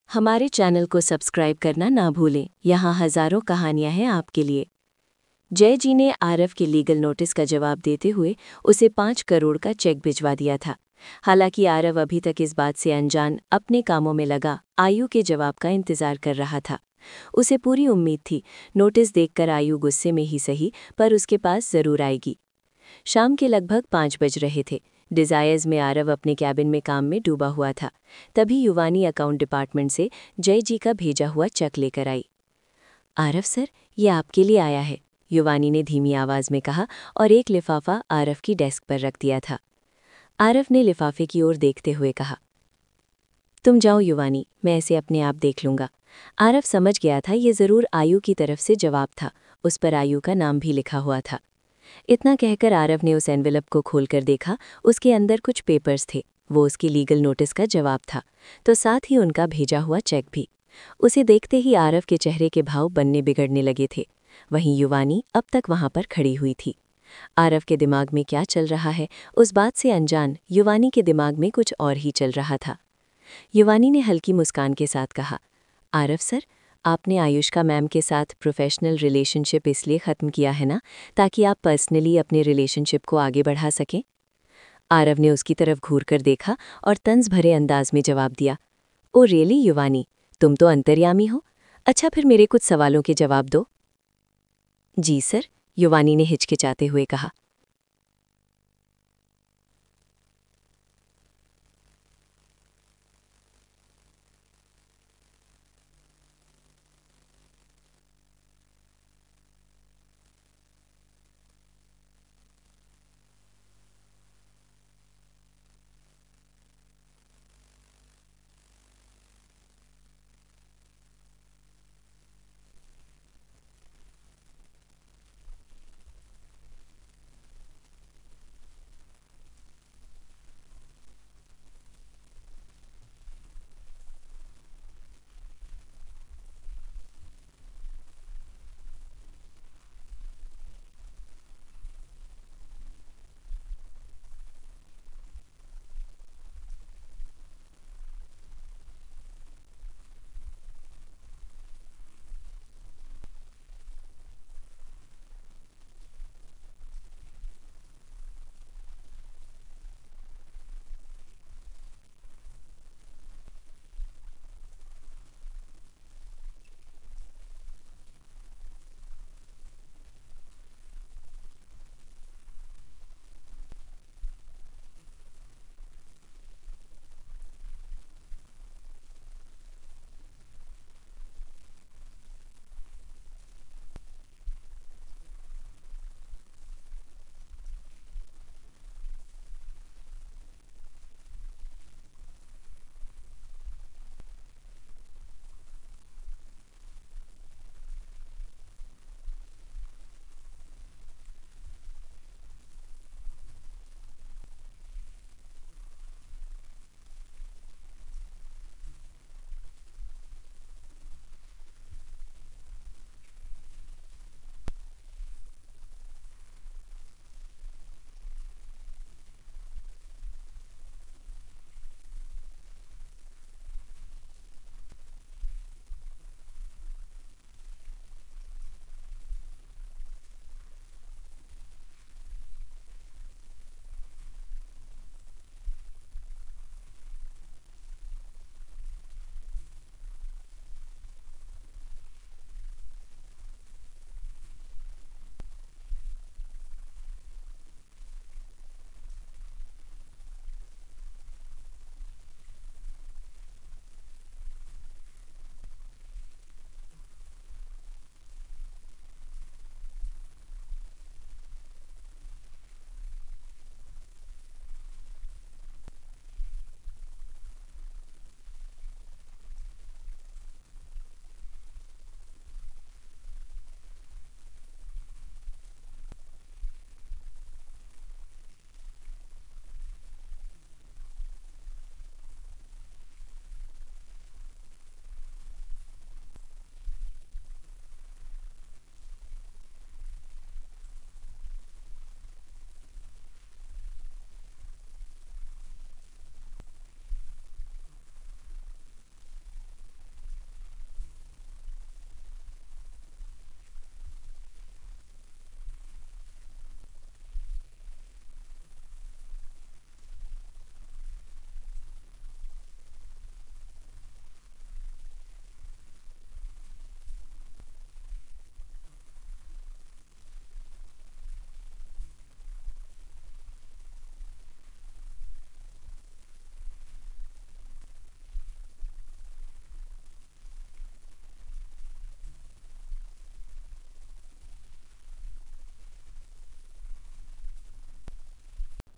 हमारे चैनल को सब्सक्राइब करना ना भूलें। यहाँ हजारों कहानियां हैं आपके लिए। जय जी ने आरव के लीगल नोटिस का जवाब देते हुए उसे 5 करोड़ का चेक भिजवा दिया था। हालांकि आरव अभी तक इस बात से अनजान अपने कामों में लगा आयु के जवाब का इंतजार कर रहा था। उसे पूरी उम्मीद थी नोटिस देखकर आयु गुस्से में ही सही पर उसके पास जरूर आएगी। शाम के लगभग 5 बज रहे थे। डिजायर्स में आरव अपने कैबिन में काम में डूबा हुआ था। तभी युवानी अकाउंट डिपार्टमेंट से जय जी का भेजा हुआ चेक लेकर आई। आरव सर, ये आपके लिए आया है, युवानी ने धीमी आवाज में कहा और एक लिफाफा आरव की डेस्क पर रख दिया था। आरव ने लिफाफे की ओर देखते हुए कहा, तुम जाओ युवानी, मैं इसे अपने आप देख लूंगा। आरव समझ गया था ये जरूर आयु की तरफ से जवाब था। उस पर आयु का नाम भी लिखा हुआ था। इतना कहकर आरव ने उस एनवेलप को खोलकर देखा। उसके अंदर कुछ पेपर्स थे। वो उसकी लीगल नोटिस का जवाब था, तो साथ ही उनका भेजा हुआ चेक भी। उसे देखते ही आरव के चेहरे के भाव बनने बिगड़ने लगे थे। वहीं युवानी अब तक वहां पर खड़ी हुई थी। आरव के दिमाग में क्या चल रहा है, उस बात से अनजान युवानी के दिमाग में कुछ और ही चल रहा था। युवानी ने हल्की मुस्कान के साथ कहा, आरव सर, आपने आयुष्का मैम के साथ प्रोफेशनल रिलेशनशिप इसलिए ख़त्म किया है ना, ताकि आप पर्सनली अपने रिलेशनशिप को आगे बढ़ा सकें? आरव ने उसकी तरफ घूर कर देखा और तंज भरे अंदाज में जवाब दिया, ओ रियली युवानी, तुम तो अंतर्यामी हो। अच्छा, फिर मेरे कुछ सवालों के जवाब दो। जी सर, युवानी ने हिचकिचाते हुए कहा।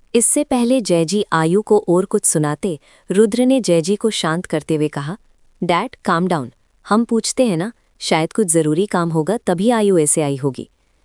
इससे पहले जयजी आयु को और कुछ सुनाते, रुद्र ने जयजी को शांत करते हुए कहा, डैड काम डाउन, हम पूछते हैं ना, शायद कुछ ज़रूरी काम होगा तभी आयु ऐसे आई होगी।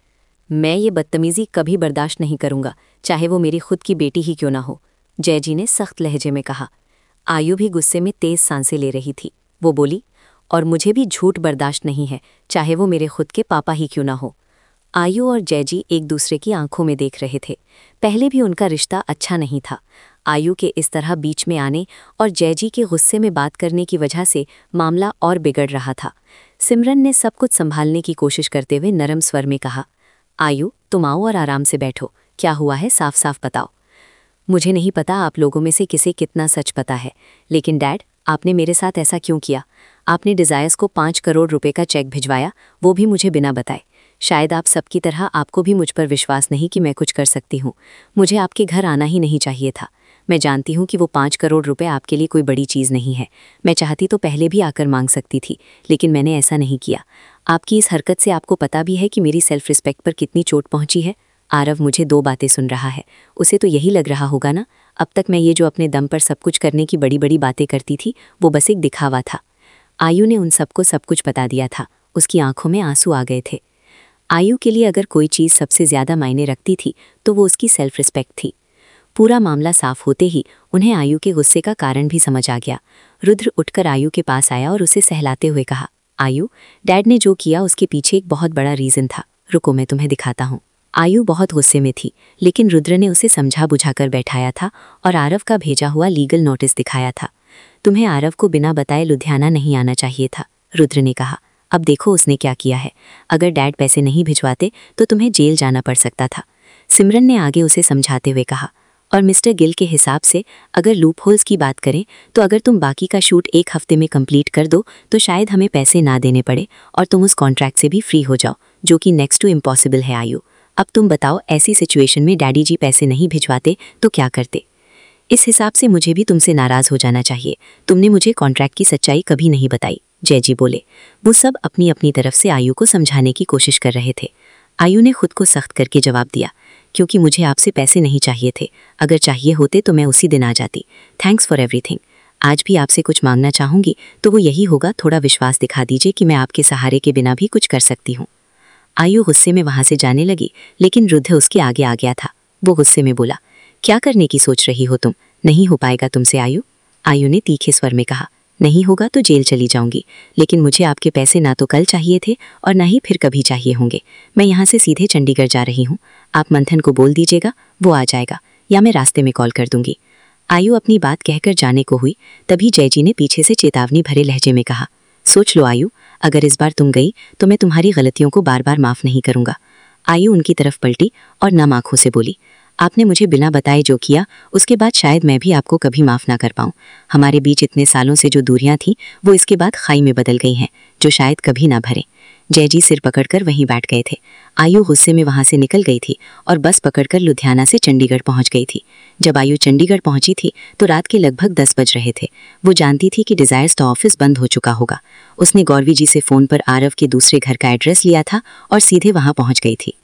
मैं ये बदतमीज़ी कभी बर्दाश्त नहीं करूंगा, चाहे वो मेरी खुद की बेटी ही क्यों ना हो, जयजी ने सख्त लहजे में कहा। आयु भी गुस्से में तेज सांसें ले रही थी। वो बोली, और मुझे भी झूठ बर्दाश्त नहीं है, चाहे वो मेरे खुद के पापा ही क्यों ना हो। आयु और जयजी एक दूसरे की आंखों में देख रहे थे। पहले भी उनका रिश्ता अच्छा नहीं था। आयु के इस तरह बीच में आने और जयजी के गुस्से में बात करने की वजह से मामला और बिगड़ रहा था। सिमरन ने सब कुछ संभालने की कोशिश करते हुए नरम स्वर में कहा, आयु तुम आओ और आराम से बैठो, क्या हुआ है साफ साफ बताओ। मुझे नहीं पता आप लोगों में से किसे कितना सच पता है, लेकिन डैड आपने मेरे साथ ऐसा क्यों किया? आपने डिज़ायर्स को 5 करोड़ रुपए का चेक भिजवाया, वो भी मुझे बिना बताए। शायद आप सबकी तरह आपको भी मुझ पर विश्वास नहीं कि मैं कुछ कर सकती हूँ। मुझे आपके घर आना ही नहीं चाहिए था। मैं जानती हूँ कि वो 5 करोड़ रुपए आपके लिए कोई बड़ी चीज़ नहीं है। मैं चाहती तो पहले भी आकर मांग सकती थी, लेकिन मैंने ऐसा नहीं किया। आपकी इस हरकत से आपको पता भी है कि मेरी सेल्फ रिस्पेक्ट पर कितनी चोट पहुंची है। आरव मुझे 2 बातें सुन रहा है, उसे तो यही लग रहा होगा ना, अब तक मैं ये जो अपने दम पर सब कुछ करने की बड़ी बड़ी बातें करती थी वो बस एक दिखावा था। आयु ने उन सबको सब कुछ बता दिया था। उसकी आंखों में आंसू आ गए थे। आयु के लिए अगर कोई चीज़ सबसे ज़्यादा मायने रखती थी तो वो उसकी सेल्फ रिस्पेक्ट थी। पूरा मामला साफ होते ही उन्हें आयु के गुस्से का कारण भी समझ आ गया। रुद्र उठकर आयु के पास आया और उसे सहलाते हुए कहा, आयु डैड ने जो किया उसके पीछे एक बहुत बड़ा रीज़न था, रुको मैं तुम्हें दिखाता हूँ। आयु बहुत गुस्से में थी, लेकिन रुद्र ने उसे समझा बुझाकर बैठाया था और आरव का भेजा हुआ लीगल नोटिस दिखाया था। तुम्हें आरव को बिना बताए लुधियाना नहीं आना चाहिए था, रुद्र ने कहा। अब देखो उसने क्या किया है। अगर डैड पैसे नहीं भिजवाते तो तुम्हें जेल जाना पड़ सकता था। सिमरन ने आगे उसे समझाते हुए कहा, और मिस्टर गिल के हिसाब से अगर लूप होल्स की बात करें तो अगर तुम बाकी का शूट 1 हफ्ते में कंप्लीट कर दो तो शायद हमें पैसे ना देने पड़े और तुम उस कॉन्ट्रैक्ट से भी फ्री हो जाओ, जो कि नेक्स्ट टू इम्पॉसिबल है। आयु अब तुम बताओ, ऐसी सिचुएशन में डैडी जी पैसे नहीं भिजवाते तो क्या करते? इस हिसाब से मुझे भी तुमसे नाराज़ हो जाना चाहिए। तुमने मुझे कॉन्ट्रैक्ट की सच्चाई कभी नहीं बताई, जयजी बोले। वो सब अपनी अपनी तरफ से आयु को समझाने की कोशिश कर रहे थे। आयु ने खुद को सख्त करके जवाब दिया, क्योंकि मुझे आपसे पैसे नहीं चाहिए थे। अगर चाहिए होते तो मैं उसी दिन आ जाती। Thanks for everything. आज भी आपसे कुछ मांगना चाहूँगी तो वो यही होगा, थोड़ा विश्वास दिखा दीजिए कि मैं आपके सहारे के बिना भी कुछ कर सकती हूँ। आयु गुस्से में वहाँ से जाने लगी, लेकिन रुद्र उसके आगे आ गया था। वो गुस्से में बोला, क्या करने की सोच रही हो तुम? नहीं हो पाएगा तुमसे आयु। आयु ने तीखे स्वर में कहा, नहीं होगा तो जेल चली जाऊंगी, लेकिन मुझे आपके पैसे ना तो कल चाहिए थे और ना ही फिर कभी चाहिए होंगे। मैं यहाँ से सीधे चंडीगढ़ जा रही हूँ। आप मंथन को बोल दीजिएगा, वो आ जाएगा, या मैं रास्ते में कॉल कर दूंगी। आयु अपनी बात कहकर जाने को हुई, तभी जयजी ने पीछे से चेतावनी भरे लहजे में कहा, सोच लो आयु, अगर इस बार तुम गई तो मैं तुम्हारी गलतियों को बार बार माफ़ नहीं करूँगा। आयु उनकी तरफ पलटी और नम आंखों से बोली, आपने मुझे बिना बताए जो किया उसके बाद शायद मैं भी आपको कभी माफ़ ना कर पाऊँ। हमारे बीच इतने सालों से जो दूरियां थीं वो इसके बाद खाई में बदल गई हैं, जो शायद कभी ना भरें। जयजी सिर पकड़कर वहीं बैठ गए थे। आयु गुस्से में वहां से निकल गई थी और बस पकड़कर लुधियाना से चंडीगढ़ पहुंच गई थी। जब आयु चंडीगढ़ पहुंची थी तो रात के लगभग 10 बज रहे थे। वो जानती थी कि डिज़ायर्स का ऑफिस बंद हो चुका होगा। उसने गौरवी जी से फ़ोन पर आरव के दूसरे घर का एड्रेस लिया था और सीधे वहां पहुंच गई थी।